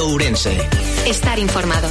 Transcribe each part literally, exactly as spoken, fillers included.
Ourense. Estar informado.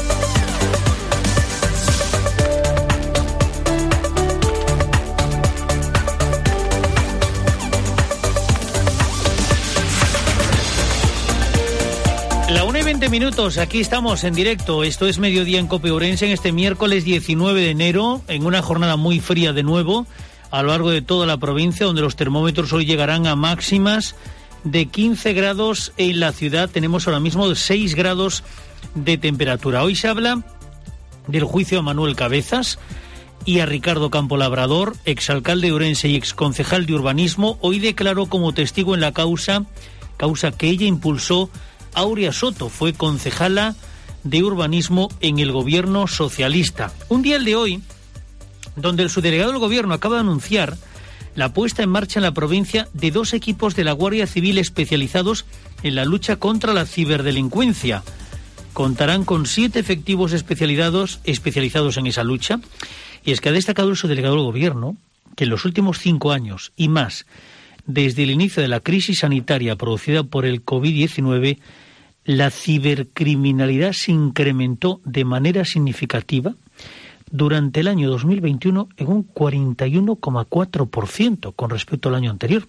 La una y veinte minutos, aquí estamos en directo. Esto es Mediodía en COPE Ourense en este miércoles diecinueve de enero, en una jornada muy fría de nuevo, a lo largo de toda la provincia, donde los termómetros hoy llegarán a máximas de quince grados en la ciudad. Tenemos ahora mismo seis grados de temperatura. Hoy se habla del juicio a Manuel Cabezas y a Ricardo Campo Labrador, exalcalde de Ourense y exconcejal de urbanismo. Hoy declaró como testigo en la causa, causa que ella impulsó. Aurea Soto fue concejala de urbanismo en el gobierno socialista. Un día el de hoy, donde el subdelegado del gobierno acaba de anunciar la puesta en marcha en la provincia de dos equipos de la Guardia Civil especializados en la lucha contra la ciberdelincuencia. Contarán con siete efectivos especializados, especializados en esa lucha. Y es que ha destacado el subdelegado del gobierno que en los últimos cinco años y más, desde el inicio de la crisis sanitaria producida por el covid diecinueve, la cibercriminalidad se incrementó de manera significativa durante el año dos mil veintiuno en un cuarenta y uno coma cuatro por ciento con respecto al año anterior.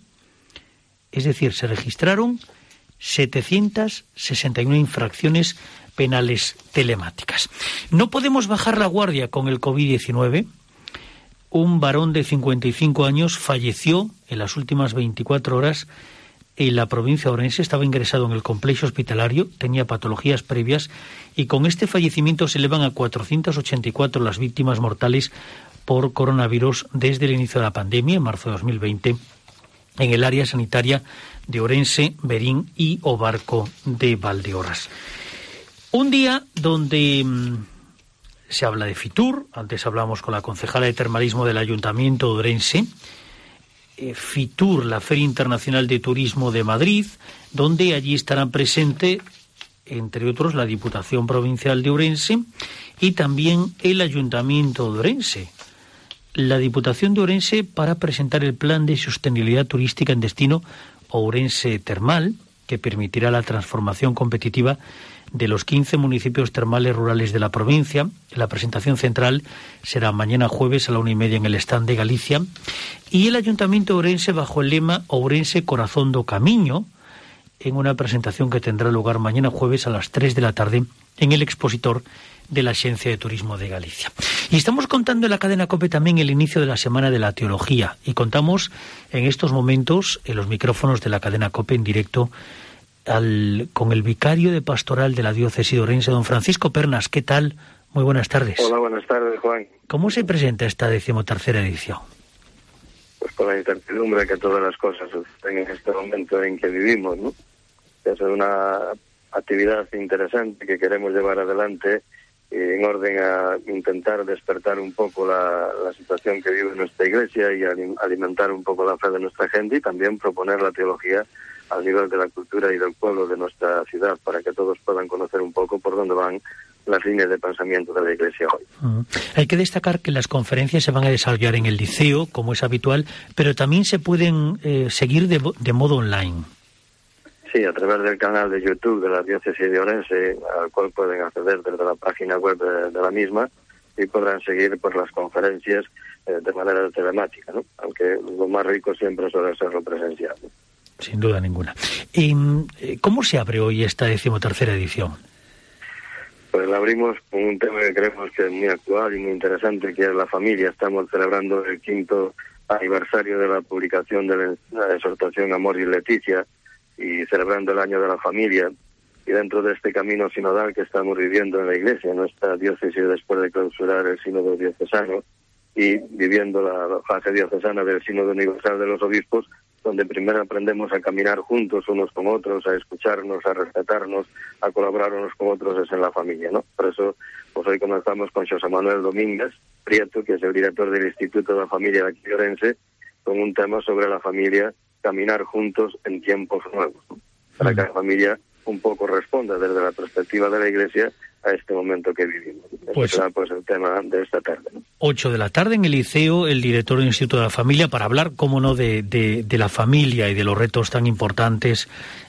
Es decir, se registraron setecientas sesenta y una infracciones penales telemáticas. No podemos bajar la guardia con el covid diecinueve. Un varón de cincuenta y cinco años falleció en las últimas veinticuatro horas en la provincia de Ourense. Estaba ingresado en el complejo hospitalario, tenía patologías previas y con este fallecimiento se elevan a cuatrocientas ochenta y cuatro las víctimas mortales por coronavirus desde el inicio de la pandemia, en marzo de dos mil veinte, en el área sanitaria de Ourense, Berín y Obarco de Valdeorras. Un día donde mmm, se habla de Fitur. Antes hablamos con la concejala de termalismo del Ayuntamiento de Ourense. Eh, Fitur, la Feria Internacional de Turismo de Madrid, donde allí estarán presentes, entre otros, la Diputación Provincial de Ourense y también el Ayuntamiento de Ourense. La Diputación de Ourense para presentar el plan de sostenibilidad turística en destino Ourense Termal, que permitirá la transformación competitiva de los quince municipios termales rurales de la provincia. La presentación central será mañana jueves a la una y media en el stand de Galicia. Y el Ayuntamiento de Ourense bajo el lema Ourense Corazón do Camiño, en una presentación que tendrá lugar mañana jueves a las tres de la tarde en el expositor de la Agencia de Turismo de Galicia. Y estamos contando en la cadena COPE también el inicio de la Semana de la Teología. Y contamos en estos momentos en los micrófonos de la cadena COPE en directo Al, con el vicario de pastoral de la diócesis de Ourense, don Francisco Pernas. ¿Qué tal? Muy buenas tardes. Hola, buenas tardes, Juan. ¿Cómo se presenta esta decimotercera edición? Pues con la incertidumbre que todas las cosas suceden en este momento en que vivimos, ¿no? Es una actividad interesante que queremos llevar adelante en orden a intentar despertar un poco la, la situación que vive nuestra iglesia y alimentar un poco la fe de nuestra gente y también proponer la teología al nivel de la cultura y del pueblo de nuestra ciudad, para que todos puedan conocer un poco por dónde van las líneas de pensamiento de la Iglesia hoy. Uh-huh. Hay que destacar que las conferencias se van a desarrollar en el liceo, como es habitual, pero también se pueden eh, seguir de, de modo online. Sí, a través del canal de YouTube de la diócesis de Ourense, al cual pueden acceder desde la página web de, de la misma, y podrán seguir pues, las conferencias eh, de manera telemática, ¿no? Aunque lo más rico siempre suele ser lo presencial, ¿no? Sin duda ninguna. ¿Y cómo se abre hoy esta decimotercera edición? Pues la abrimos con un tema que creemos que es muy actual y muy interesante, que es la familia. Estamos celebrando el quinto aniversario de la publicación de la exhortación Amor y Leticia y celebrando el año de la familia. Y dentro de este camino sinodal que estamos viviendo en la Iglesia, nuestra diócesis después de clausurar el sínodo diocesano y viviendo la fase diocesana del sínodo universal de los obispos, donde primero aprendemos a caminar juntos unos con otros, a escucharnos, a respetarnos, a colaborar unos con otros, es en la familia, ¿no? Por eso, pues hoy comenzamos con José Manuel Domínguez Prieto, que es el director del Instituto de la Familia de aquí de Ourense, con un tema sobre la familia, caminar juntos en tiempos nuevos, ¿no? Para que la familia un poco responda desde la perspectiva de la Iglesia a este momento que vivimos. Pues, será pues el tema de esta tarde, ¿no? ocho de la tarde en el liceo, el director del Instituto de la Familia, para hablar, cómo no, de, de, de la familia y de los retos tan importantes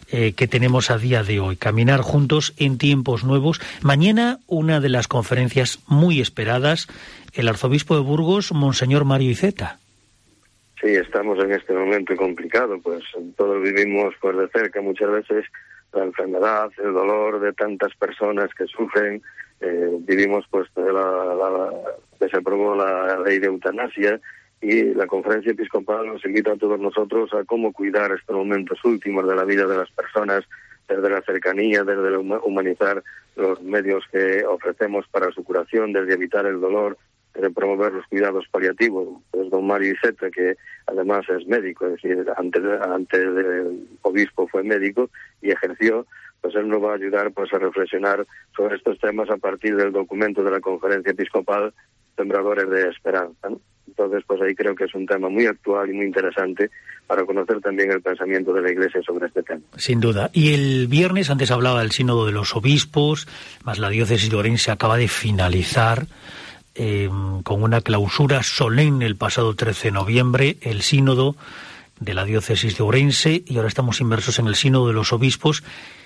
eh, que tenemos a día de hoy. Caminar juntos en tiempos nuevos. Mañana una de las conferencias muy esperadas, el arzobispo de Burgos, Monseñor Mario Iceta. Sí, estamos en este momento complicado, pues todos vivimos pues de cerca muchas veces la enfermedad, el dolor de tantas personas que sufren. Eh, vivimos pues la, la, que se aprobó la ley de eutanasia, y la Conferencia Episcopal nos invita a todos nosotros a cómo cuidar estos momentos últimos de la vida de las personas, desde la cercanía, desde el humanizar los medios que ofrecemos para su curación, desde evitar el dolor, de promover los cuidados paliativos. Pues don Mario Iceta, que además es médico, es decir, antes, antes del obispo fue médico y ejerció, pues él nos va a ayudar pues a reflexionar sobre estos temas a partir del documento de la Conferencia Episcopal, Sembradores de Esperanza, ¿no? Entonces, pues ahí creo que es un tema muy actual y muy interesante para conocer también el pensamiento de la Iglesia sobre este tema. Sin duda. Y el viernes, antes hablaba del Sínodo de los Obispos, más la diócesis de Orense acaba de finalizar Eh, con una clausura solemne el pasado trece de noviembre, el sínodo de la diócesis de Ourense, y ahora estamos inmersos en el sínodo de los obispos,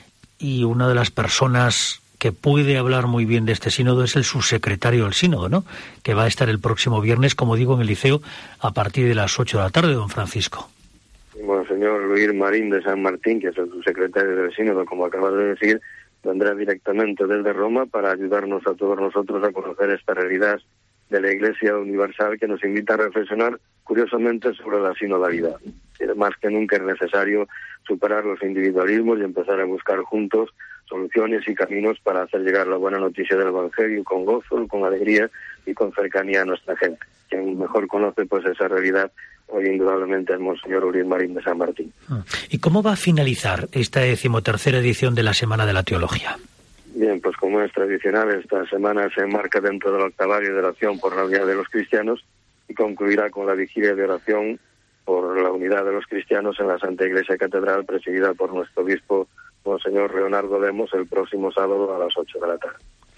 y una de las personas que puede hablar muy bien de este sínodo es el subsecretario del sínodo, ¿no?, que va a estar el próximo viernes, como digo, en el liceo a partir de las ocho de la tarde, don Francisco. Bueno, señor Luis Marín de San Martín, que es el subsecretario del sínodo, como acabas de decir, vendrá directamente desde Roma para ayudarnos a todos nosotros a conocer esta realidad de la Iglesia Universal, que nos invita a reflexionar curiosamente sobre la sinodalidad. Más que nunca es necesario superar los individualismos y empezar a buscar juntos soluciones y caminos para hacer llegar la buena noticia del Evangelio con gozo, con alegría y con cercanía a nuestra gente. Quien mejor conoce pues esa realidad hoy indudablemente es Monseñor Luis Marín de San Martín. ¿Y cómo va a finalizar esta decimotercera edición de la Semana de la Teología? Bien, pues como es tradicional, esta semana se enmarca dentro del octavario de oración por la unidad de los cristianos y concluirá con la vigilia de oración por la unidad de los cristianos en la Santa Iglesia Catedral, presidida por nuestro obispo Monseñor Leonardo Demos, el próximo sábado a las ocho de la tarde.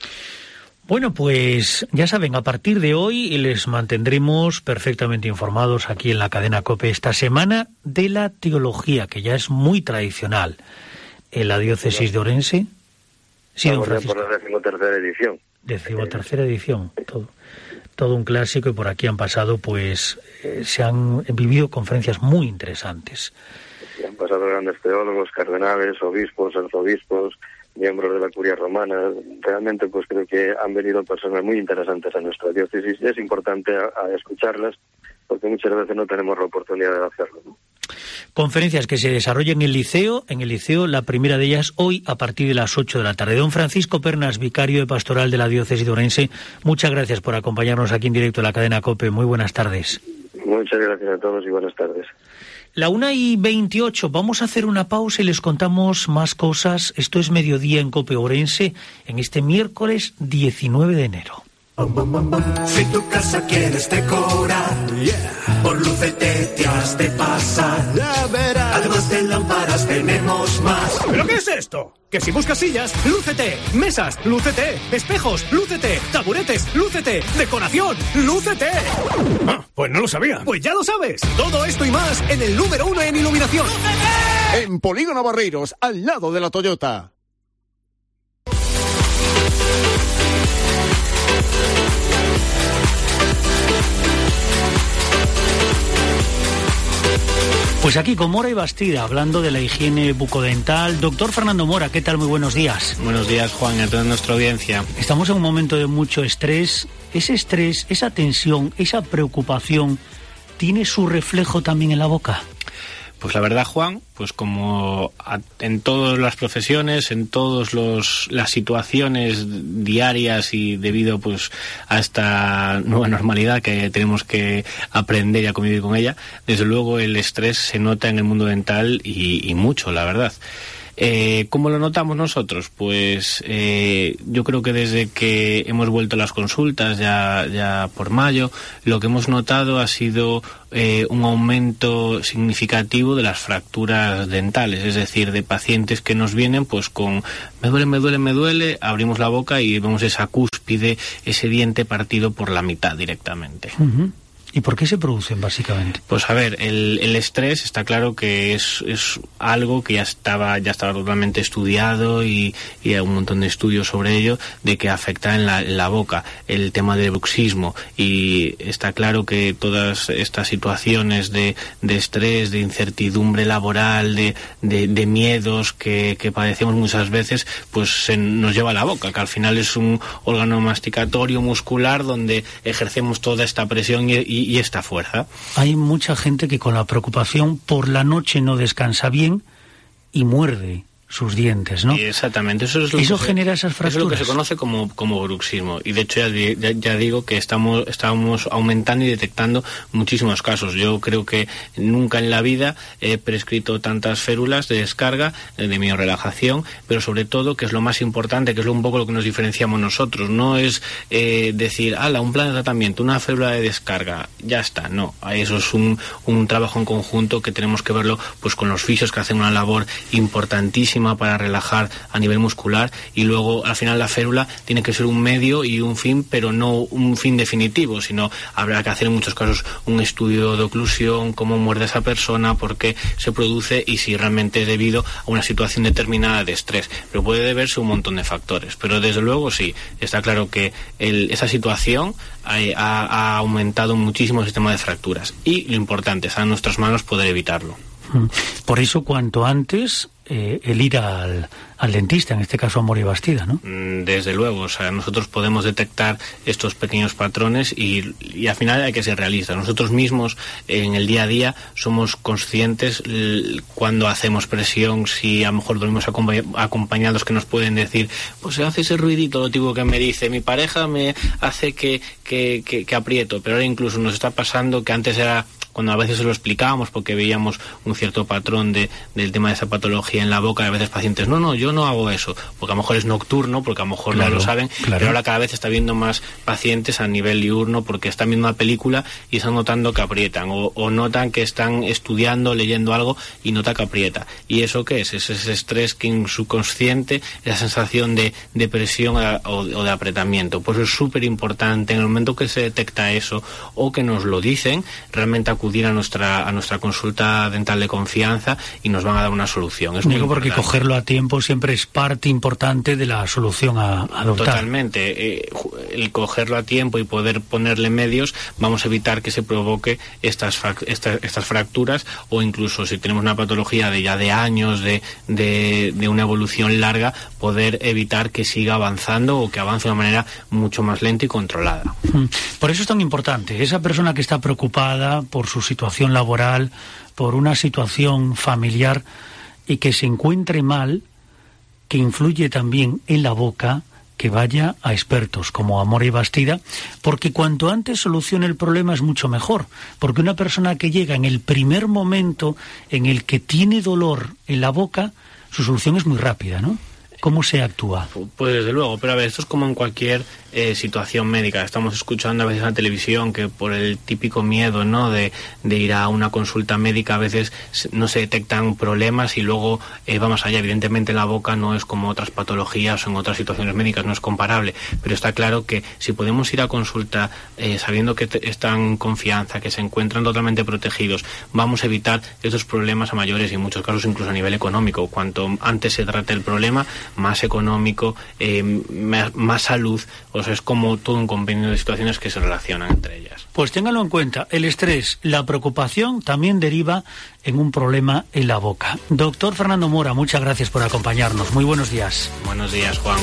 Bueno, pues ya saben, a partir de hoy les mantendremos perfectamente informados aquí en la cadena COPE esta Semana de la Teología, que ya es muy tradicional en la diócesis de Ourense. Sí, don Francisco. Por la decimotercera edición. Decimotercera edición, todo, todo un clásico, y por aquí han pasado, pues, eh, se han vivido conferencias muy interesantes. Sí, han pasado grandes teólogos, cardenales, obispos, arzobispos, miembros de la Curia Romana. Realmente pues creo que han venido personas muy interesantes a nuestra diócesis y es importante a, a escucharlas porque muchas veces no tenemos la oportunidad de hacerlo, ¿no? Conferencias que se desarrollan en el liceo, en el liceo, la primera de ellas hoy a partir de las ocho de la tarde. Don Francisco Pernas, vicario de pastoral de la diócesis de Ourense, muchas gracias por acompañarnos aquí en directo en la cadena COPE. Muy buenas tardes. Muchas gracias a todos y buenas tardes. La una y veintiocho, vamos a hacer una pausa y les contamos más cosas. Esto es Mediodía en COPE Ourense, en este miércoles diecinueve de enero. Si tu casa quieres decorar, yeah, por Lucete te has de pasar. Ya verás. Además de lámparas tenemos más. ¿Pero qué es esto? Que si buscas sillas, Lucete. Mesas, Lucete. Espejos, Lucete. Taburetes, Lucete. Decoración, Lucete. Ah, pues no lo sabía. Pues ya lo sabes. Todo esto y más en el número uno en iluminación. ¡Lucete! En Polígono Barreiros, al lado de la Toyota. Pues aquí con Mora y Bastida, hablando de la higiene bucodental. Doctor Fernando Mora, ¿qué tal? Muy buenos días. Buenos días, Juan, y a toda nuestra audiencia. Estamos en un momento de mucho estrés. Ese estrés, esa tensión, esa preocupación, ¿tiene su reflejo también en la boca? Pues la verdad, Juan, pues como en todas las profesiones, en todas las situaciones diarias y debido pues a esta nueva normalidad que tenemos que aprender y a convivir con ella, desde luego el estrés se nota en el mundo dental y, y mucho, la verdad. Eh, ¿Cómo lo notamos nosotros? Pues eh, yo creo que desde que hemos vuelto a las consultas ya, ya por mayo, lo que hemos notado ha sido eh, un aumento significativo de las fracturas dentales, es decir, de pacientes que nos vienen pues con me duele, me duele, me duele, abrimos la boca y vemos esa cúspide, ese diente partido por la mitad directamente. Uh-huh. ¿Y por qué se producen, básicamente? Pues a ver, el, el estrés está claro que es, es algo que ya estaba ya estaba totalmente estudiado y, y hay un montón de estudios sobre ello, de que afecta en la, en la boca, el tema del bruxismo, y está claro que todas estas situaciones de, de estrés, de incertidumbre laboral, de, de, de miedos que, que padecemos muchas veces, pues se nos lleva a la boca, que al final es un órgano masticatorio muscular donde ejercemos toda esta presión y, y, y esta fuerza. Hay mucha gente que con la preocupación por la noche no descansa bien y muerde sus dientes, ¿no? Y exactamente, eso es lo eso que genera se, esas fracturas. Eso es lo que se conoce como, como bruxismo, y de hecho ya, ya, ya digo que estamos, estamos aumentando y detectando muchísimos casos. Yo creo que nunca en la vida he prescrito tantas férulas de descarga, de miorelajación, pero sobre todo, que es lo más importante, que es un poco lo que nos diferenciamos nosotros, no es eh, decir, ala, un plan de tratamiento, una férula de descarga, ya está, no, eso es un, un trabajo en conjunto que tenemos que verlo pues con los fisios, que hacen una labor importantísima para relajar a nivel muscular, y luego al final la férula tiene que ser un medio y un fin, pero no un fin definitivo, sino habrá que hacer en muchos casos un estudio de oclusión, cómo muerde esa persona, por qué se produce y si realmente es debido a una situación determinada de estrés, pero puede deberse a un montón de factores, pero desde luego sí, está claro que el, esa situación ha, ha, ha aumentado muchísimo el sistema de fracturas, y lo importante, está en nuestras manos poder evitarlo. Por eso, cuanto antes, eh, el ir al, al dentista, en este caso Amor y Bastida, ¿no? Desde luego, o sea, nosotros podemos detectar estos pequeños patrones y, y al final hay que ser realistas. Nosotros mismos, en el día a día, somos conscientes l- cuando hacemos presión, si a lo mejor dormimos acompañ- acompañados, que nos pueden decir, pues se hace ese ruidito, lo típico que me dice, mi pareja me hace que, que, que, que aprieto, pero ahora incluso nos está pasando que antes era cuando a veces se lo explicábamos porque veíamos un cierto patrón de, del tema de esa patología en la boca, a veces pacientes, no, no, yo no hago eso, porque a lo mejor es nocturno, porque a lo mejor claro, no lo saben, claro. Pero ahora cada vez está viendo más pacientes a nivel diurno porque están viendo una película y están notando que aprietan, o, o notan que están estudiando, leyendo algo y nota que aprieta. ¿Y eso qué es? Es ese estrés que en su consciente, esa sensación de, de presión a, o, o de apretamiento. Pues es súper importante en el momento que se detecta eso o que nos lo dicen, realmente acudir a nuestra, a nuestra consulta dental de confianza y nos van a dar una solución. Es Digo porque cogerlo a tiempo siempre es parte importante de la solución a, a adoptar. Totalmente. Eh, el cogerlo a tiempo y poder ponerle medios, vamos a evitar que se provoque estas, estas, estas fracturas, o incluso si tenemos una patología de ya de años, de, de, de una evolución larga, poder evitar que siga avanzando o que avance de una manera mucho más lenta y controlada. Por eso es tan importante esa persona que está preocupada por su situación laboral, por una situación familiar y que se encuentre mal, que influye también en la boca, que vaya a expertos como Amor y Bastida, porque cuanto antes solucione el problema es mucho mejor, porque una persona que llega en el primer momento en el que tiene dolor en la boca, su solución es muy rápida, ¿no? ¿Cómo se actúa? Pues desde luego, pero a ver, esto es como en cualquier eh, situación médica. Estamos escuchando a veces en la televisión que por el típico miedo, ¿no?, de, de ir a una consulta médica, a veces no se detectan problemas y luego eh, va más allá. Evidentemente la boca no es como otras patologías o en otras situaciones médicas, no es comparable, pero está claro que si podemos ir a consulta eh, sabiendo que te, están en confianza, que se encuentran totalmente protegidos, vamos a evitar estos problemas a mayores y en muchos casos incluso a nivel económico. Cuanto antes se trate el problema, más económico, eh, más, más salud, o sea, es como todo un compendio de situaciones que se relacionan entre ellas. Pues ténganlo en cuenta, el estrés, la preocupación también deriva en un problema en la boca. Doctor Fernando Mora, muchas gracias por acompañarnos. Muy buenos días. Buenos días, Juan.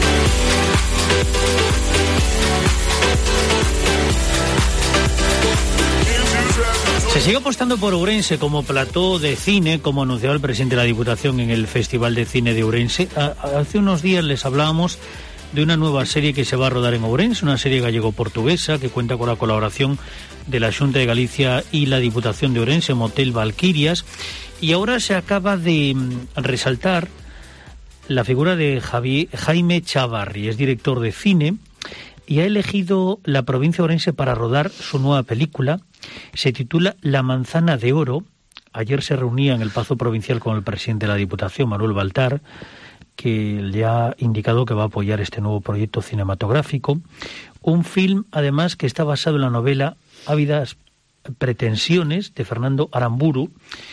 Se sigue apostando por Ourense como plató de cine, como anunciaba el presidente de la Diputación en el Festival de Cine de Ourense. Hace unos días les hablábamos de una nueva serie que se va a rodar en Ourense, una serie gallego-portuguesa que cuenta con la colaboración de la Xunta de Galicia y la Diputación de Ourense, Motel Valquirias, y ahora se acaba de resaltar la figura de Javi, Jaime Chavarri, es director de cine y ha elegido la provincia de Ourense para rodar su nueva película. Se titula La manzana de oro. Ayer se reunía en el Pazo Provincial con el presidente de la Diputación, Manuel Baltar, que le ha indicado que va a apoyar este nuevo proyecto cinematográfico. Un film, además, que está basado en la novela ávidas pretensiones de Fernando Aramburu,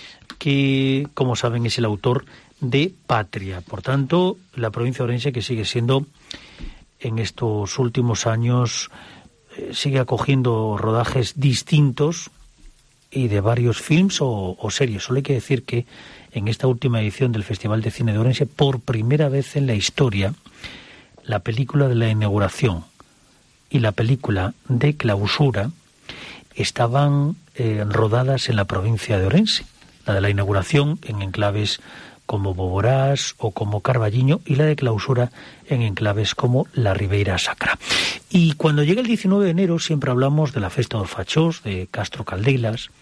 que, como saben, es el autor de Patria. Por tanto, la provincia de Orense, que sigue siendo, en estos últimos años, eh, sigue acogiendo rodajes distintos y de varios films o, o series. Solo hay que decir que en esta última edición del Festival de Cine de Orense, por primera vez en la historia, la película de la inauguración y la película de clausura estaban eh, rodadas en la provincia de Orense. La de la inauguración en enclaves como Boborás o como Carballiño, y la de clausura en enclaves como la Ribeira Sacra. Y cuando llega el diecinueve de enero siempre hablamos de la Festa dos Fachós, de Castro Caldelas,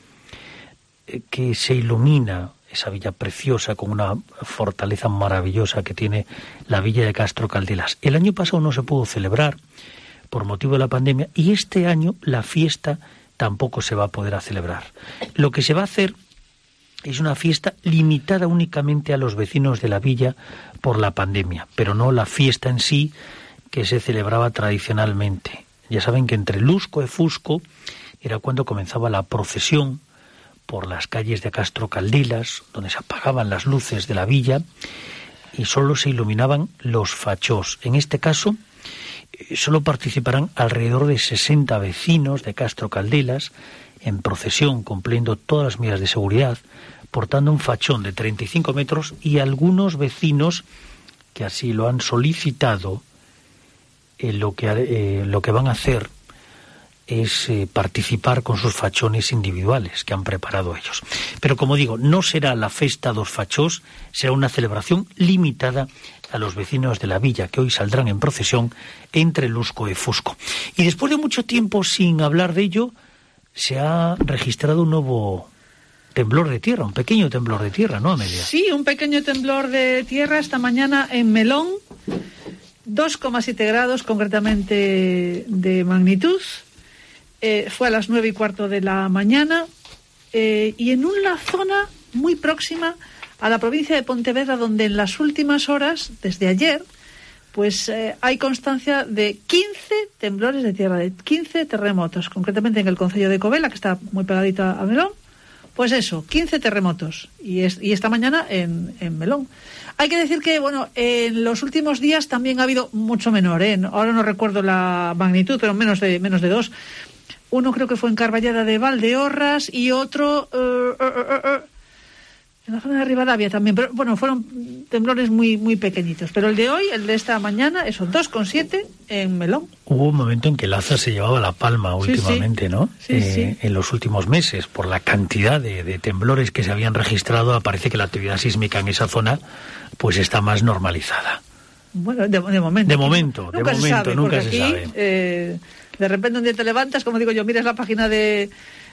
eh, que se ilumina esa villa preciosa con una fortaleza maravillosa que tiene la villa de Castro Caldelas. El año pasado no se pudo celebrar por motivo de la pandemia, y este año la fiesta tampoco se va a poder celebrar. Lo que se va a hacer es una fiesta limitada únicamente a los vecinos de la villa por la pandemia, pero no la fiesta en sí que se celebraba tradicionalmente. Ya saben que entre Lusco y Fusco era cuando comenzaba la procesión por las calles de Castro Caldelas, donde se apagaban las luces de la villa y solo se iluminaban los fachós. En este caso, solo participarán alrededor de sesenta vecinos de Castro Caldelas en procesión, cumpliendo todas las medidas de seguridad, portando un fachón de treinta y cinco metros, y algunos vecinos que así lo han solicitado, eh, lo, que, eh, lo que van a hacer es eh, participar con sus fachones individuales que han preparado ellos. Pero como digo, no será la Festa dos Fachós, será una celebración limitada a los vecinos de la villa, que hoy saldrán en procesión entre Lusco y Fusco. Y después de mucho tiempo sin hablar de ello, se ha registrado un nuevo temblor de tierra, un pequeño temblor de tierra, ¿no, Amelia? Sí, un pequeño temblor de tierra esta mañana en Melón, dos coma siete grados concretamente de magnitud. Eh, fue a las nueve y cuarto de la mañana, eh, y en una zona muy próxima a la provincia de Pontevedra, donde en las últimas horas, desde ayer, pues eh, hay constancia de quince temblores de tierra, de quince terremotos, concretamente en el concello de Covela, que está muy pegadito a Melón. Pues eso, quince terremotos, y, es, y esta mañana en, en Melón. Hay que decir que, bueno, en los últimos días también ha habido mucho menor, ¿eh? Ahora no recuerdo la magnitud, pero menos de menos de dos. Uno creo que fue en Carballeda de Valdeorras y otro uh, uh, uh, uh, en la zona de Rivadavia también. Pero bueno, fueron temblores muy muy pequeñitos. Pero el de hoy, el de esta mañana, eso, dos coma siete en Melón. Hubo un momento en que Laza se llevaba la palma últimamente, sí, sí. ¿no? Sí, eh, sí. En los últimos meses, por la cantidad de, de temblores que se habían registrado, parece que la actividad sísmica en esa zona pues está más normalizada. Bueno, de, de momento. De momento, de nunca momento, se sabe, nunca se aquí, sabe. Eh, de repente un día te levantas, como digo yo, miras la página de,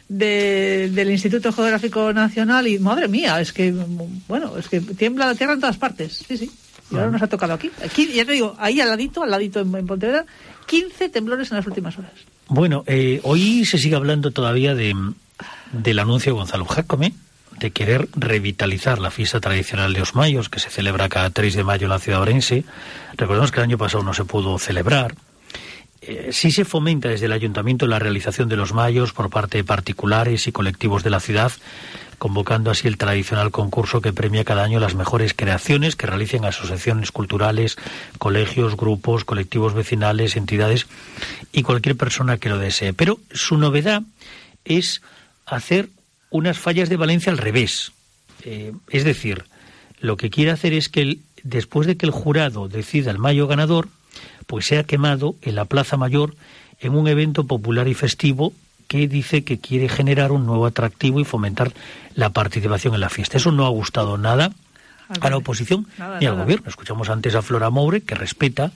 de del Instituto Geográfico Nacional y, madre mía, es que, bueno, es que tiembla la tierra en todas partes. Sí, sí. Y ahora nos ha tocado aquí. Aquí, ya te digo, ahí al ladito, al ladito en, en Pontevedra, quince temblores en las últimas horas. Bueno, eh, hoy se sigue hablando todavía de del anuncio de Gonzalo Jácome de querer revitalizar la fiesta tradicional de Os Mayos, que se celebra cada tres de mayo en la ciudad de Orense. Recordemos que el año pasado no se pudo celebrar. Eh, sí se fomenta desde el ayuntamiento la realización de los mayos por parte de particulares y colectivos de la ciudad, convocando así el tradicional concurso que premia cada año las mejores creaciones que realicen asociaciones culturales, colegios, grupos, colectivos vecinales, entidades y cualquier persona que lo desee. Pero su novedad es hacer unas fallas de Valencia al revés. Eh, es decir, lo que quiere hacer es que el, después de que el jurado decida el mayo ganador, pues sea quemado en la Plaza Mayor en un evento popular y festivo que dice que quiere generar un nuevo atractivo y fomentar la participación en la fiesta. Eso no ha gustado nada a la oposición nada, ni al nada. gobierno. Escuchamos antes a Flora Moure, que respeta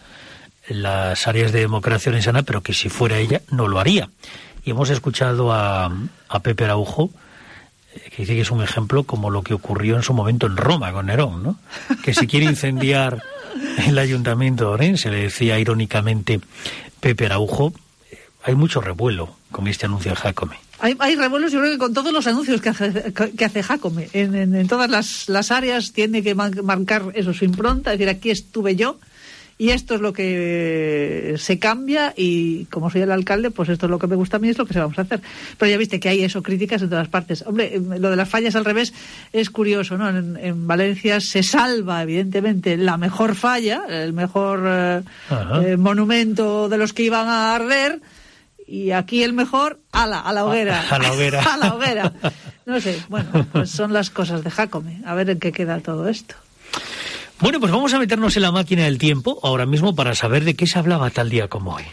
las áreas de democracia orensana, pero que si fuera ella no lo haría. Y hemos escuchado a, a Pepe Araujo, que dice que es un ejemplo como lo que ocurrió en su momento en Roma con Nerón, ¿no? Que si quiere incendiar el ayuntamiento de Orense, le decía irónicamente Pepe Araujo, hay mucho revuelo con este anuncio de Jácome. Hay, hay revuelos, yo creo que con todos los anuncios que hace, que hace Jácome. En, en, en todas las, las áreas tiene que man, marcar eso, su impronta, es decir, aquí estuve yo. y esto es lo que se cambia, y como soy el alcalde, pues esto es lo que me gusta a mí, es lo que se vamos a hacer. Pero ya viste que hay eso, críticas en todas partes. Hombre, lo de las fallas al revés es curioso, ¿no? En, en Valencia se salva, evidentemente, la mejor falla, el mejor eh, eh, monumento de los que iban a arder, y aquí el mejor, a la, a la hoguera. A, a la hoguera. A la hoguera. No sé, bueno, pues son las cosas de Jácome. A ver en qué queda todo esto. Bueno, pues vamos a meternos en la máquina del tiempo ahora mismo para saber de qué se hablaba tal día como hoy.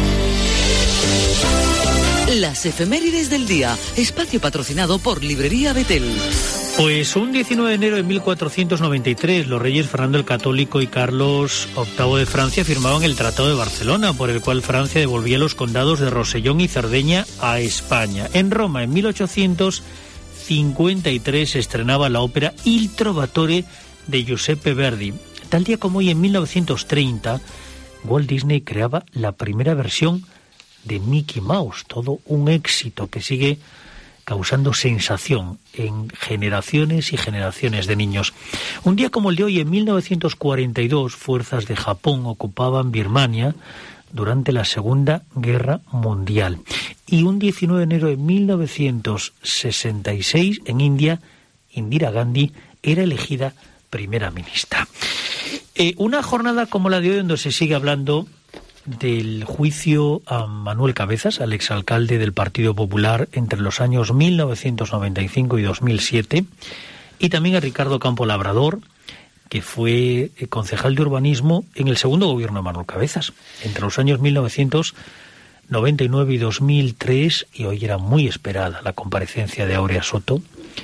Las efemérides del día, espacio patrocinado por Librería Betel. Pues un diecinueve de enero de mil cuatrocientos noventa y tres, los reyes Fernando el Católico y Carlos octavo de Francia firmaban el Tratado de Barcelona, por el cual Francia devolvía los condados de Rosellón y Cerdeña a España. En Roma, en mil ochocientos cincuenta y tres, se estrenaba la ópera Il Trovatore de Giuseppe Verdi. Tal día como hoy, en mil novecientos treinta, Walt Disney creaba la primera versión de Mickey Mouse, todo un éxito que sigue causando sensación en generaciones y generaciones de niños. Un día como el de hoy, en mil novecientos cuarenta y dos, fuerzas de Japón ocupaban Birmania durante la Segunda Guerra Mundial. Y un diecinueve de enero de mil novecientos sesenta y seis, en India, Indira Gandhi era elegida primera ministra. Eh, una jornada como la de hoy, donde se sigue hablando del juicio a Manuel Cabezas, al exalcalde del Partido Popular entre los años mil novecientos noventa y cinco y dos mil siete, y también a Ricardo Campo Labrador, que fue concejal de urbanismo en el segundo gobierno de Manuel Cabezas, entre los años mil novecientos noventa y nueve y dos mil tres, y hoy era muy esperada la comparecencia de Áurea Soto,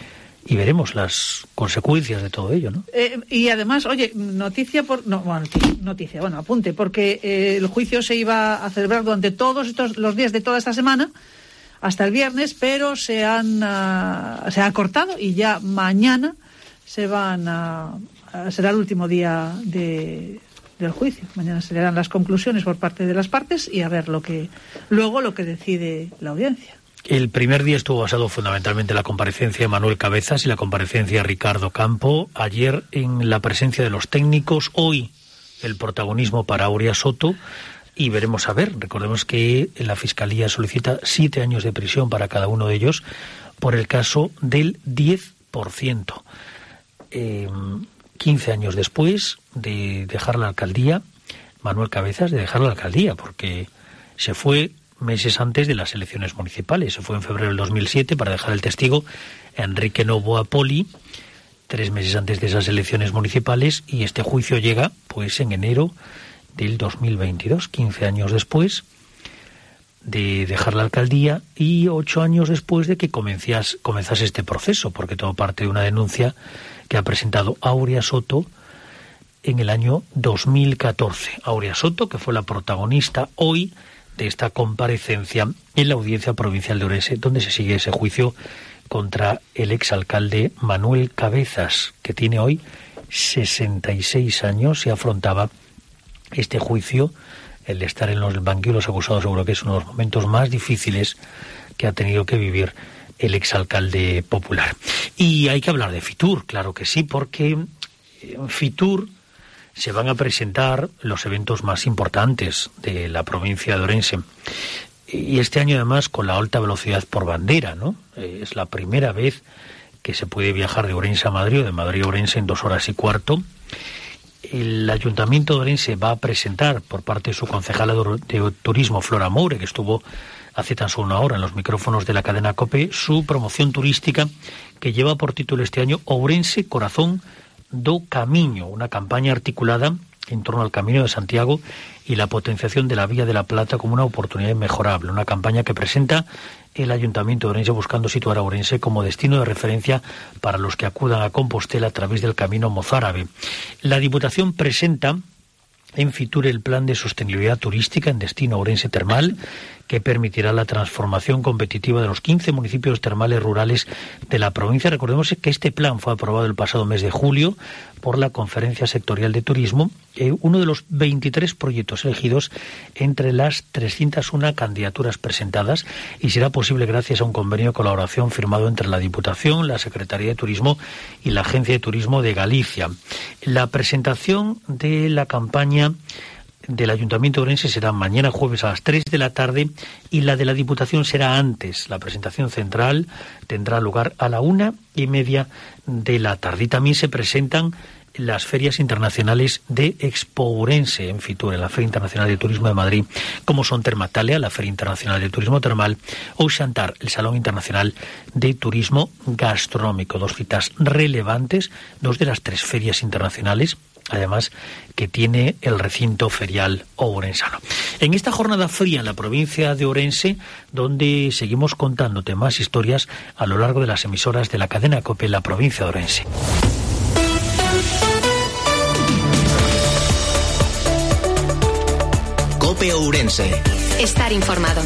y veremos las consecuencias de todo ello, ¿no? Eh, y además, oye, noticia por... No, bueno, noticia, bueno, apunte, porque eh, el juicio se iba a celebrar durante todos estos, los días de toda esta semana, hasta el viernes, pero se han uh, se ha acortado, y ya mañana se van a... a será el último día de, del juicio. Mañana se le dan las conclusiones por parte de las partes, y a ver lo que luego lo que decide la audiencia. El primer día estuvo basado fundamentalmente en la comparecencia de Manuel Cabezas y la comparecencia de Ricardo Campo. Ayer en la presencia de los técnicos, hoy el protagonismo para Áurea Soto, y veremos a ver. Recordemos que la Fiscalía solicita siete años de prisión para cada uno de ellos por el caso del diez por ciento. Eh, quince años después de dejar la alcaldía, Manuel Cabezas de dejar la alcaldía, porque se fue meses antes de las elecciones municipales. Se fue en febrero del dos mil siete para dejar el testigo a Enrique Novoa Poli, tres meses antes de esas elecciones municipales, y este juicio llega pues en enero del dos mil veintidós, quince años después de dejar la alcaldía y ocho años después de que comenzas, comenzase este proceso, porque todo parte de una denuncia que ha presentado Áurea Soto en el año dos mil catorce. Áurea Soto, que fue la protagonista hoy de esta comparecencia en la Audiencia Provincial de Orense, donde se sigue ese juicio contra el exalcalde Manuel Cabezas, que tiene hoy sesenta y seis años, y afrontaba este juicio. El de estar en los banquillos de los acusados seguro que es uno de los momentos más difíciles que ha tenido que vivir el exalcalde popular. Y hay que hablar de Fitur, claro que sí, porque en Fitur se van a presentar los eventos más importantes de la provincia de Orense. Y este año, además, con la alta velocidad por bandera, ¿no? Eh, es la primera vez que se puede viajar de Orense a Madrid o de Madrid a Orense en dos horas y cuarto. El Ayuntamiento de Orense va a presentar, por parte de su concejala de Turismo, Flora Moure, que estuvo hace tan solo una hora en los micrófonos de la cadena COPE, su promoción turística, que lleva por título este año Ourense Corazón do Camiño, una campaña articulada en torno al Camino de Santiago y la potenciación de la Vía de la Plata como una oportunidad inmejorable. Una campaña que presenta el Ayuntamiento de Orense buscando situar a Orense como destino de referencia para los que acudan a Compostela a través del Camino Mozárabe. La Diputación presenta en Fitur el Plan de Sostenibilidad Turística en Destino Orense Termal, que permitirá la transformación competitiva de los quince municipios termales rurales de la provincia. Recordemos que este plan fue aprobado el pasado mes de julio por la Conferencia Sectorial de Turismo, eh, uno de los veintitrés proyectos elegidos entre las trescientas una candidaturas presentadas, y será posible gracias a un convenio de colaboración firmado entre la Diputación, la Secretaría de Turismo y la Agencia de Turismo de Galicia. La presentación de la campaña del Ayuntamiento de Ourense será mañana jueves a las tres de la tarde y la de la Diputación será antes. La presentación central tendrá lugar a la una y media de la tarde. Y también se presentan las ferias internacionales de Expo Ourense en Fitur, en la Feria Internacional de Turismo de Madrid, como son Termatalia, la Feria Internacional de Turismo Termal, o Xantar, el Salón Internacional de Turismo Gastronómico. Dos citas relevantes, dos de las tres ferias internacionales, además, que tiene el recinto ferial ourensano. En esta jornada fría en la provincia de Ourense, donde seguimos contándote más historias a lo largo de las emisoras de la cadena COPE en la provincia de Ourense. COPE Ourense. Estar informado.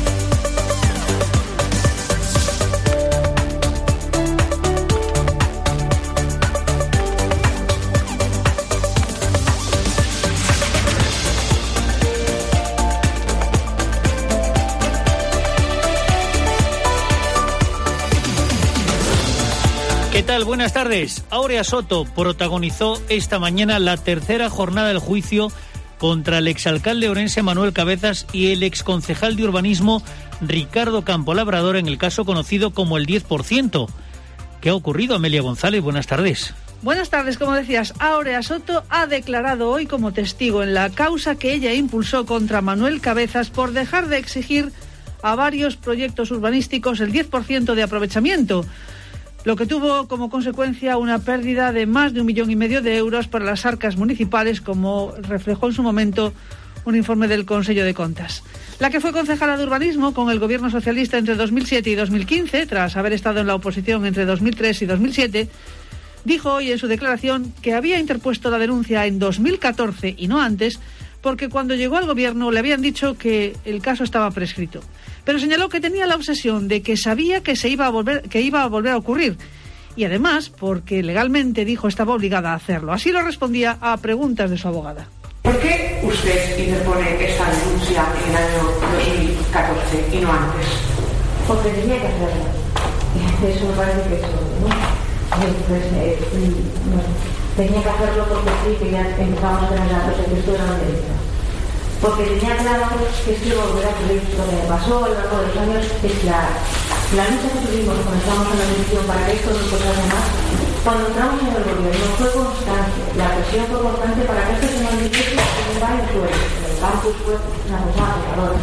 ¿Qué tal? Buenas tardes. Áurea Soto protagonizó esta mañana la tercera jornada del juicio contra el exalcalde orense Manuel Cabezas y el exconcejal de urbanismo Ricardo Campo Labrador en el caso conocido como el diez por ciento. ¿Qué ha ocurrido, Amelia González? Buenas tardes. Buenas tardes. Como decías, Áurea Soto ha declarado hoy como testigo en la causa que ella impulsó contra Manuel Cabezas por dejar de exigir a varios proyectos urbanísticos el diez por ciento de aprovechamiento, lo que tuvo como consecuencia una pérdida de más de un millón y medio de euros para las arcas municipales, como reflejó en su momento un informe del Consejo de Contas. La que fue concejala de urbanismo con el gobierno socialista entre dos mil siete y dos mil quince, tras haber estado en la oposición entre dos mil tres y dos mil siete, dijo hoy en su declaración que había interpuesto la denuncia en dos mil catorce y no antes, porque cuando llegó al gobierno le habían dicho que el caso estaba prescrito. Pero señaló que tenía la obsesión de que sabía que se iba a volver, que iba a volver a ocurrir. Y además, porque legalmente dijo estaba obligada a hacerlo. Así lo respondía a preguntas de su abogada. ¿Por qué usted interpone esta denuncia en el año dos mil catorce y no antes? Porque tenía que hacerlo. Eso me parece que eso, ¿no? Pues, eh, no. Tenía que hacerlo porque sí, que ya empezamos a tener datos de que esto era un delito. Porque tenía claro que esto iba a volver a ocurrir. Lo que me pasó a lo largo de los años es que la, la lucha que tuvimos cuando estábamos en la oposición para que esto no pasase más, cuando entramos en el gobierno fue constante. La presión fue constante para que esto se mantuviese en varios lugares. El campus fue una cosa agotadora.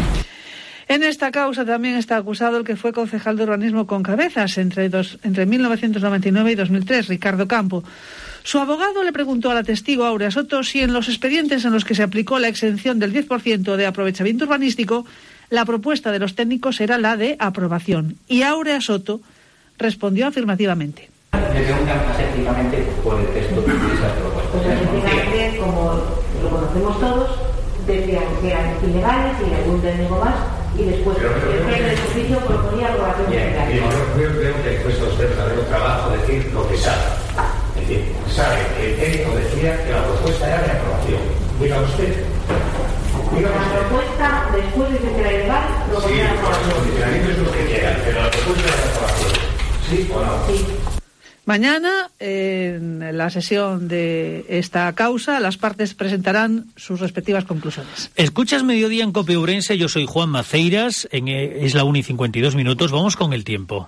En esta causa también está acusado el que fue concejal de urbanismo con Cabezas entre, dos, entre mil novecientos noventa y nueve y dos mil tres, Ricardo Campo. Su abogado le preguntó a la testigo Áurea Soto si en los expedientes en los que se aplicó la exención del diez por ciento de aprovechamiento urbanístico, la propuesta de los técnicos era la de aprobación. Y Áurea Soto respondió afirmativamente. Le preguntan más efectivamente por el texto de esas propuestas. Pues efectivamente, como lo conocemos todos, decían que eran ilegales y algún técnico más, y después el jefe del servicio proponía aprobación general. Yo creo que cuesta a usted un trabajo decir lo que sabe. Es decir, sabe que el técnico decía que la propuesta era de aprobación. Diga usted. Diga la usted. propuesta, después de que era ilegal, lo sí, ponía aprobación. Sí, los condicionamientos es lo que quieran, pero la propuesta era de aprobación. ¿Sí o no? Sí. Mañana, en la sesión de esta causa, las partes presentarán sus respectivas conclusiones. Escuchas Mediodía en COPE Ourense, yo soy Juan Maceiras, en, es la una y cincuenta y dos minutos, vamos con el tiempo.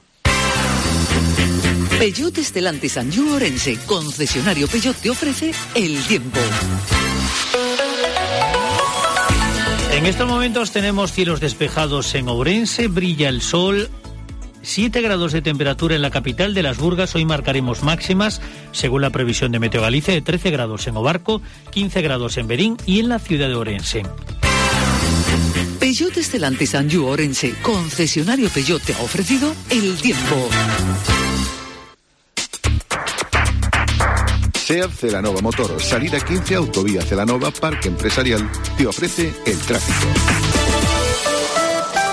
Peugeot Stellantis Anjou Ourense, concesionario Peugeot, te ofrece el tiempo. En estos momentos tenemos cielos despejados en Ourense, brilla el sol. siete grados de temperatura en la capital de Las Burgas. Hoy marcaremos máximas, según la previsión de Meteo Galicia, de trece grados en Obarco, quince grados en Berín y en la ciudad de Ourense. Peugeot Stellantis Anjou Ourense, concesionario Peugeot, te ha ofrecido el tiempo. SEAT Celanova Motor, salida quince, autovía Celanova, Parque Empresarial, te ofrece el tráfico.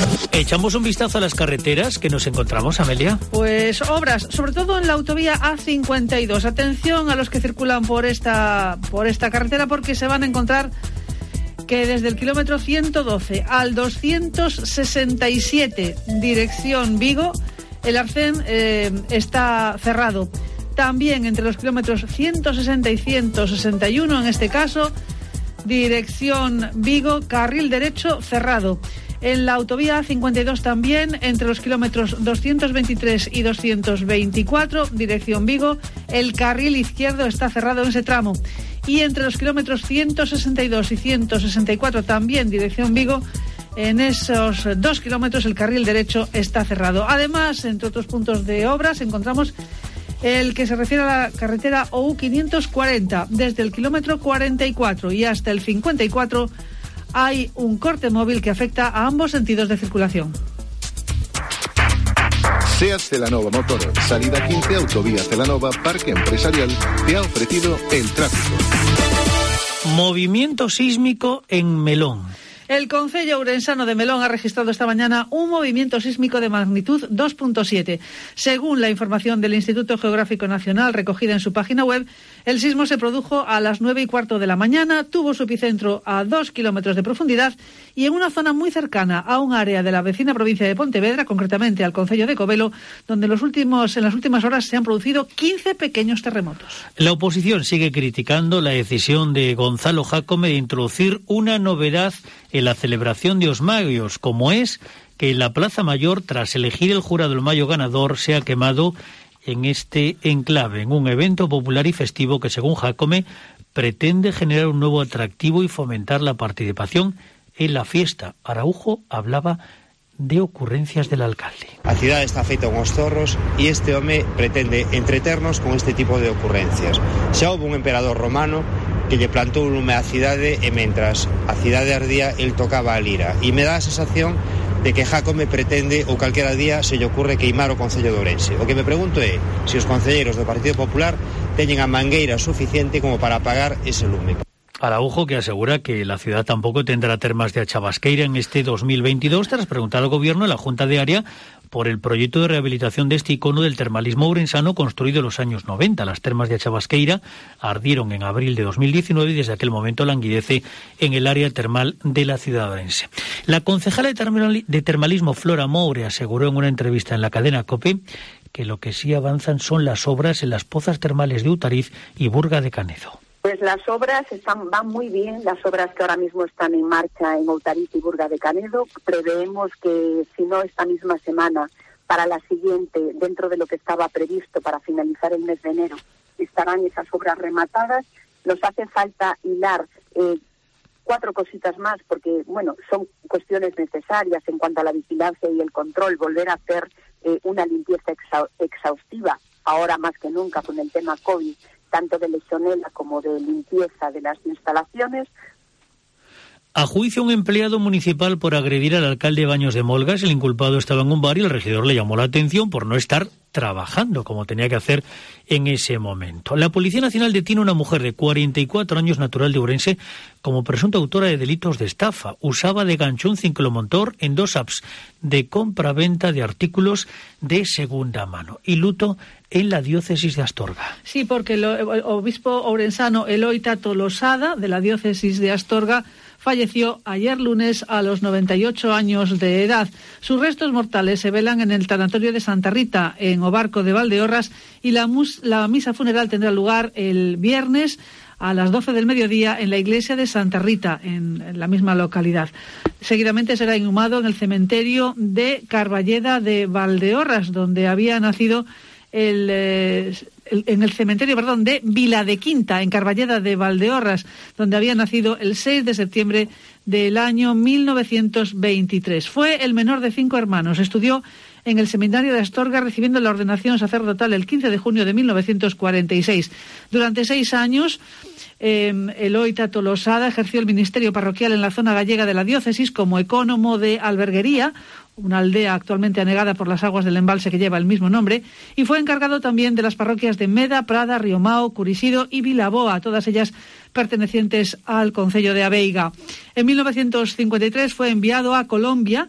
Echamos un vistazo a las carreteras que nos encontramos, Amelia. Pues obras, sobre todo en la autovía A cincuenta y dos. Atención a los que circulan por esta, por esta carretera, porque se van a encontrar que desde el kilómetro ciento doce al doscientos sesenta y siete, dirección Vigo, el arcén eh, está cerrado. También entre los kilómetros ciento sesenta y ciento sesenta y uno, en este caso, dirección Vigo, carril derecho cerrado. En la autovía A cincuenta y dos también, entre los kilómetros doscientos veintitrés y doscientos veinticuatro, dirección Vigo, el carril izquierdo está cerrado en ese tramo. Y entre los kilómetros ciento sesenta y dos y ciento sesenta y cuatro, también dirección Vigo, en esos dos kilómetros el carril derecho está cerrado. Además, entre otros puntos de obras, encontramos el que se refiere a la carretera O U quinientos cuarenta, desde el kilómetro cuarenta y cuatro y hasta el cincuenta y cuatro, hay un corte móvil que afecta a ambos sentidos de circulación. SEAT Celanova Motor, salida quince, autovía Celanova, Parque Empresarial, te ha ofrecido el tráfico. Movimiento sísmico en Melón. El concello ourensano de Melón ha registrado esta mañana un movimiento sísmico de magnitud dos punto siete. Según la información del Instituto Geográfico Nacional recogida en su página web, el sismo se produjo a las nueve y cuarto de la mañana, tuvo su epicentro a dos kilómetros de profundidad y en una zona muy cercana a un área de la vecina provincia de Pontevedra, concretamente al concello de Covelo, donde los últimos, en las últimas horas se han producido quince pequeños terremotos. La oposición sigue criticando la decisión de Gonzalo Jácome de introducir una novedad en la celebración de Os Magios, como es que en la Plaza Mayor, tras elegir el jurado del Mayo ganador, se ha quemado en este enclave, en un evento popular y festivo que, según Jácome, pretende generar un nuevo atractivo y fomentar la participación en la fiesta. Araujo hablaba de ocurrencias del alcalde. A cidade está feita uns zorros e este home pretende entreternos con este tipo de ocurrencias. Xa houve un emperador romano que lle plantou un lume á cidade e mentras a cidade ardía, el tocaba a lira. E me dá a sensación de que Jácome pretende ou calquera día se lle ocurre queimar o Concello de Ourense. O que me pregunto é se os concelleiros do Partido Popular teñen a mangueira suficiente como para apagar ese lume. Araujo, que asegura que la ciudad tampoco tendrá termas de Achabasqueira en este dos mil veintidós, tras preguntar al Gobierno en la Junta de Área por el proyecto de rehabilitación de este icono del termalismo ourensano construido en los años noventa. Las termas de Achabasqueira ardieron en abril de dos mil diecinueve y desde aquel momento languidece en el área termal de la ciudad orense. La concejala de termalismo Flora Moure aseguró en una entrevista en la cadena COPE que lo que sí avanzan son las obras en las pozas termales de Utariz y Burga de Canedo. Pues las obras están, van muy bien, las obras que ahora mismo están en marcha en Outariz y Burga de Canedo. Preveemos que, si no esta misma semana, para la siguiente, dentro de lo que estaba previsto para finalizar el mes de enero, estarán esas obras rematadas. Nos hace falta hilar eh, cuatro cositas más, porque, bueno, son cuestiones necesarias en cuanto a la vigilancia y el control, volver a hacer eh, una limpieza exa- exhaustiva, ahora más que nunca con el tema COVID, tanto de legionela como de limpieza de las instalaciones. A juicio un empleado municipal por agredir al alcalde Baños de Molgas, el inculpado estaba en un bar y el regidor le llamó la atención por no estar trabajando como tenía que hacer en ese momento. La Policía Nacional detiene a una mujer de cuarenta y cuatro años, natural de Ourense, como presunta autora de delitos de estafa. Usaba de gancho un ciclomotor en dos apps de compra-venta de artículos de segunda mano. Y luto en la diócesis de Astorga. Sí, porque el obispo ourensano Eloy Tato Losada, de la diócesis de Astorga, falleció ayer lunes a los noventa y ocho años de edad. Sus restos mortales se velan en el tanatorio de Santa Rita, en Obarco de Valdeorras, y la, mus- la misa funeral tendrá lugar el viernes a las doce del mediodía en la iglesia de Santa Rita, en, en la misma localidad. Seguidamente será inhumado en el cementerio de Carballeda de Valdeorras, donde había nacido el, eh, el, en el cementerio, perdón, de Vila de Quinta, en Carballeda de Valdeorras, donde había nacido el seis de septiembre del año mil novecientos veintitrés. Fue el menor de cinco hermanos. Estudió en el seminario de Astorga, recibiendo la ordenación sacerdotal el quince de junio de mil novecientos cuarenta y seis. Durante seis años, eh, Eloy Tato Losada ejerció el ministerio parroquial en la zona gallega de la diócesis como ecónomo de Alberguería, una aldea actualmente anegada por las aguas del embalse que lleva el mismo nombre, y fue encargado también de las parroquias de Meda, Prada, Riomao, Curisido y Vilaboa, todas ellas pertenecientes al concello de Abeiga. En mil novecientos cincuenta y tres fue enviado a Colombia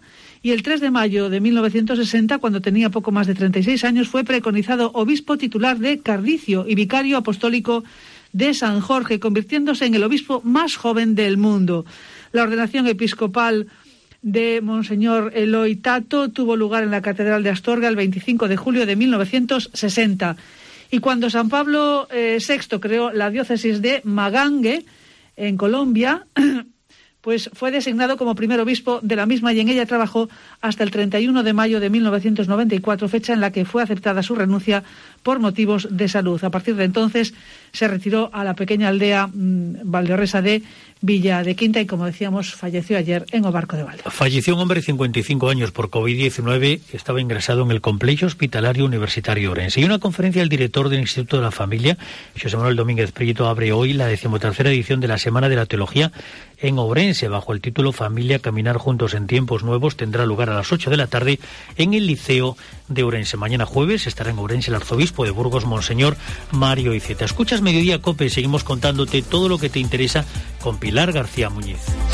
y el tres de mayo de mil novecientos sesenta, cuando tenía poco más de treinta y seis años, fue preconizado obispo titular de Cardicio y vicario apostólico de San Jorge, convirtiéndose en el obispo más joven del mundo. La ordenación episcopal de Monseñor Eloy Tato tuvo lugar en la Catedral de Astorga el veinticinco de julio de mil novecientos sesenta. Y cuando San Pablo eh, sexto creó la diócesis de Magangue, en Colombia, pues fue designado como primer obispo de la misma y en ella trabajó hasta el treinta y uno de mayo de mil novecientos noventa y cuatro, fecha en la que fue aceptada su renuncia por motivos de salud. A partir de entonces se retiró a la pequeña aldea mmm, valdeorresa de Villa de Quinta y, como decíamos, falleció ayer en Obarco de Valde. Falleció un hombre de cincuenta y cinco años por covid diecinueve que estaba ingresado en el Complejo Hospitalario Universitario Ourense. Y una conferencia del director del Instituto de la Familia, José Manuel Domínguez Prieto, abre hoy la decimotercera edición de la Semana de la Teología en Ourense, bajo el título Familia, caminar juntos en tiempos nuevos. Tendrá lugar a las ocho de la tarde en el Liceo de Ourense. Mañana jueves estará en Ourense el arzobispo de Burgos, Monseñor Mario Iceta. Escuchas Mediodía Cope, seguimos contándote todo lo que te interesa con Pilar García Muñiz.